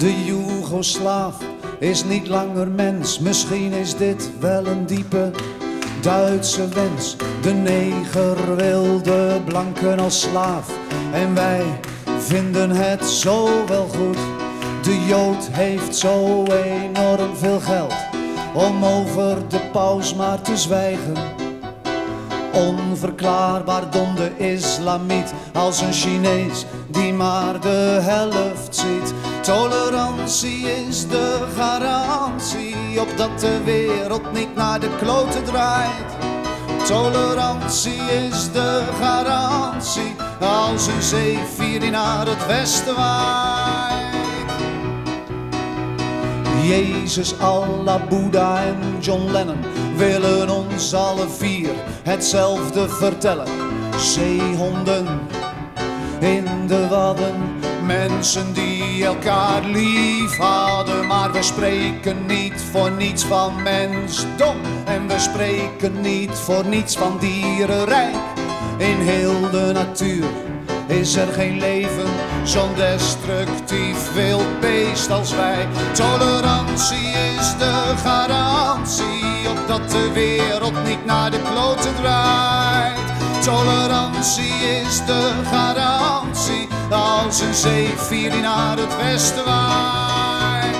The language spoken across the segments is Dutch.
De Joegoslaaf is niet langer mens. Misschien is dit wel een diepe Duitse wens. De neger wil de blanken als slaaf. En wij vinden het zo wel goed. De Jood heeft zo enorm veel geld om over de paus maar te zwijgen. Onverklaarbaar dom de islamiet als een Chinees die maar de helft ziet. Tolerantie is de garantie opdat de wereld niet naar de kloten draait. Tolerantie is de garantie als een zeevier die naar het westen waait. Jezus, Allah, Boeddha en John Lennon willen ons alle vier hetzelfde vertellen. Zeehonden in de wadden, mensen die elkaar lief hadden. Maar we spreken niet voor niets van mensdom en we spreken niet voor niets van dierenrijk. In heel de natuur is er geen leven, zo'n destructief wild beest als wij. Tolerantie is de garantie opdat de wereld niet naar de kloten draait. Tolerantie is de garantie als een zeevier die naar het westen waait.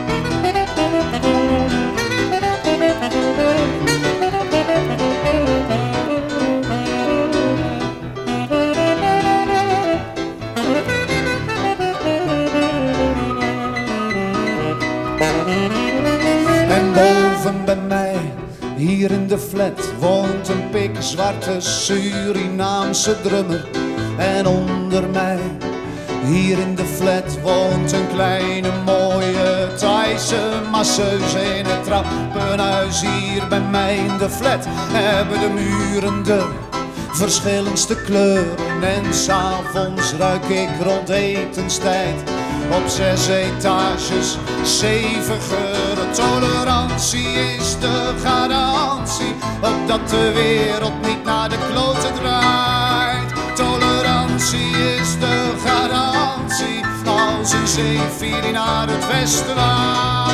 En boven bij mij, hier in de flat, woont een pikzwarte Surinaamse drummer. En onder mij, hier in de flat, woont een kleine mooie Thaise masseuse. In het trappenhuis hier bij mij in de flat hebben de muren de verschillendste kleuren. En 's avonds ruik ik rond etenstijd op 6 etages 7 geuren. Tolerantie is de garantie opdat de wereld niet naar de kloten draait. Tolerantie is de garantie als een zeevier die naar het westen waait.